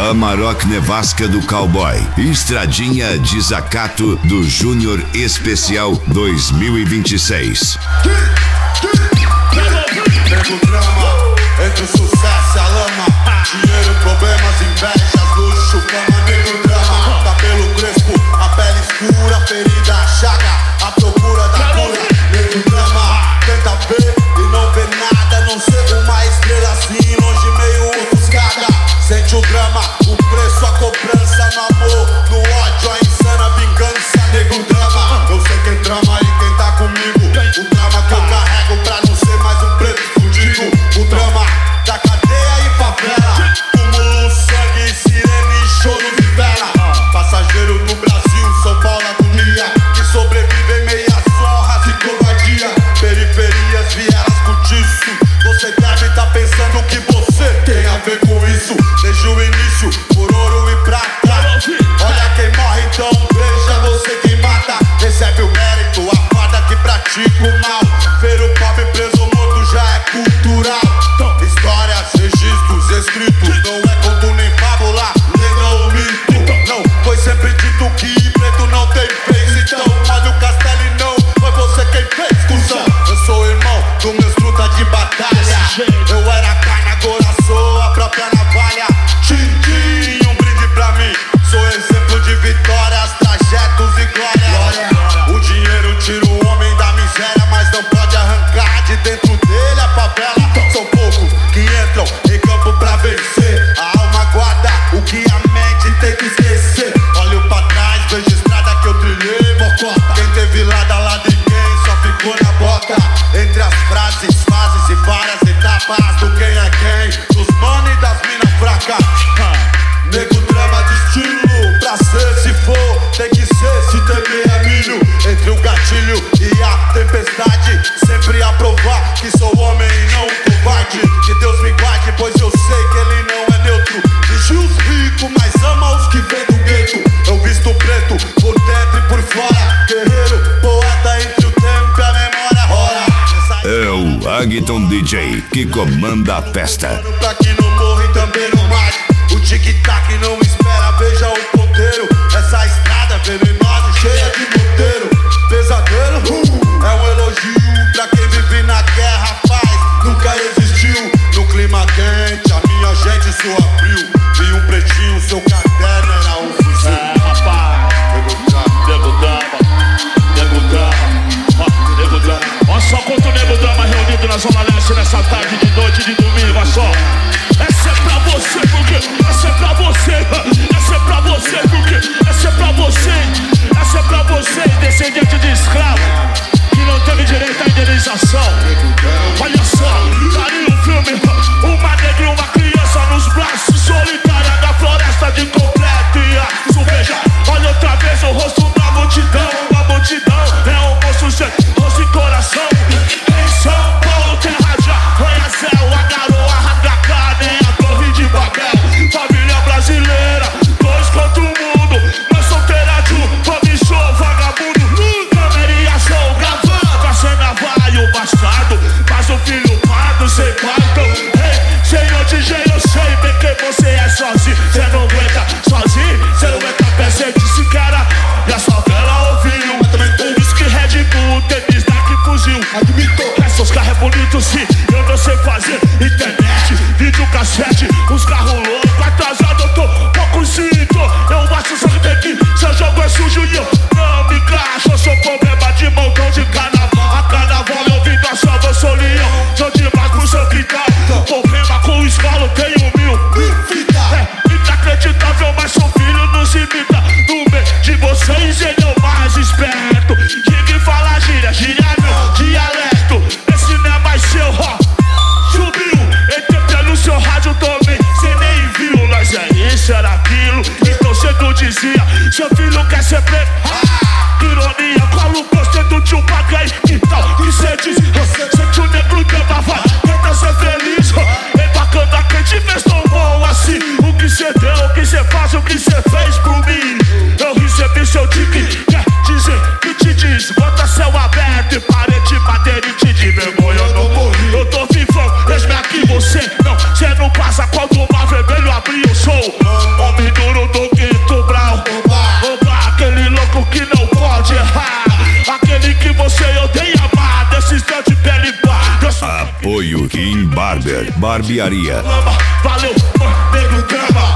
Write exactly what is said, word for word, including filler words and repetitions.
Amarok Nevasca do Cowboy, Estradinha Desacato do Júnior Especial dois mil e vinte e seis. Nego drama, entre o sucesso e a lama, dinheiro, problemas, invejas, luxo, fama. Nego drama, cabelo crespo, a pele escura, ferida, chaga, a procura da cura. Nego drama, tenta ver e não vê nada, a não ser uma estrela assim, longe meio ofuscada. Sente o drama, o preço, a cobrança, no amor, no ódio, a insana vingança. Nego drama, eu sei quem trama e quem tá comigo. O drama que eu carrego pra não ser mais um preto fudido. O drama da cadeia e favela, túmulo, sangue, sirene, choro de vela. Passageiro do Brasil, São Paulo, agonia, que sobrevive em meias honras e covardia. Periferias, vielas, cortiço. Você deve tá pensando que você tem a ver com isso. Desde o início, por ouro e prata. Olha quem morre, então veja você quem mata. Recebe o mérito, a farda que pratica o mal. Ver o pobre preso ou morto já é cultural. Histórias, registros, escritos, não é conto nem fábula, lenda ou mito. Não, foi sempre dito que preto não tem vez. Então olha o castelo e não foi você quem fez, cuzão. Eu sou irmão do meus truta de batalha. Eu era carne, agora sou a própria navalha. Tchim, um brinde pra mim. Sou exemplo de vitórias, trajetos e glória. O dinheiro tira o homem da miséria, mas não pode arrancar de dentro dele a favela. São poucos que entram em campo pra vencer. A alma guarda o que a mente tem que esquecer. Olho pra trás, vejo estrada que eu trilhei, bocota. Quem teve lado a lado de quem só ficou na bota. Entre as frases, fases e várias etapas do quem é quem, dos mano e das mina fracas. Nego drama de estilo, pra ser se for, tem que ser se temer é milho. Entre o gatilho e a tempestade, sempre a provar que sou homem e não covarde. Que Deus me guarde, pois eu sei que ele não é neutro. Vigia os ricos, mas ama os que vêm do gueto. Eu visto preto, por dentro e por fora. Guerreiro, poeta entre o tempo e a memória. Ora, é o Agton D J que comanda a festa. pra que não morre também não mate. O tic-tac não espera, veja o ponteiro. Essa estrada venenosa e cheia de moteiro. Pesadelo, uh, é um elogio pra quem vive na guerra, paz nunca existiu. No clima quente, a minha gente sua frio. Vi um pretinho, seu caderno era um fuzil. É, rapaz, nego drama, nego drama, nego drama. Olha só quanto nego drama reunido na Zona Leste nessa tarde de noite de domingo, olha só. Essa é pra você, porque essa é pra você, essa é pra você, porque essa é pra você, essa é pra você, descendente de escravo, que não teve direito à indenização. Olha só, tá ali um filme, uma negra e uma criança nos braços, solitária da floresta de completo e a veja. Olha outra vez o rosto da multidão, a multidão é um monstro sem rosto e coração. Em São Paulo, terra de arranha-céu, a garoa rasga carne, a torre de Babel. Família brasileira, dois contra o mundo, nós solteira de um, comichou, vagabundo. Câmera show, gravando, a cena vai o bastardo, mas o filho pardo sem pai. Então, ei, senhor D J, eu sei bem que você é sozinho. Cê não aguenta sozinho, cê não aguenta pé, cê disse que era, e a sua vela ouviu. O whisky Red Bull, tênis Nike fuzil. Esses carros é bonito sim, eu não sei fazer. Internet, vídeo cassete, os carros loucos, atrasado eu tô pouco cinto. Eu acho só que tem que, seu jogo é sujo e eu não me encaixo. Eu sou problema de montão de carnaval. A carnaval eu vim da salva, eu sou leão. Sou demais pro seu quintal. Problema com o escalo, tenho mil. É inacreditável, mas seu filho não se imita. No meio de vocês ele é o mais esperto. Quem fala gíria, gíria meu dialeto. Esse não é mais seu, ó. Subiu, entrei pelo seu rádio também, cê nem viu. Nós é isso, era aquilo. Então cedo dizia, seu filho quer ser preto. Ah, ironia, cola o poster do tio Pagai. Que tal que cê diz? Cê que o negro deva vai, tenta ser feliz. Vem bacana, quem te fez tão bom assim. O que cê deu, o que cê faz, o que cê fez por mim. Eu recebi seu tique, quer dizer que te diz. Bota céu aberto e parede, madeira e te de vergonha. Eu não morri, eu tô vivão, deixa aqui você. Não, cê não passa quando o mar vermelho abrir, eu sou. você eu tenho amado. Esse instante pele pá. Apoio Kim Barber, barbearia. Valeu, nego drama.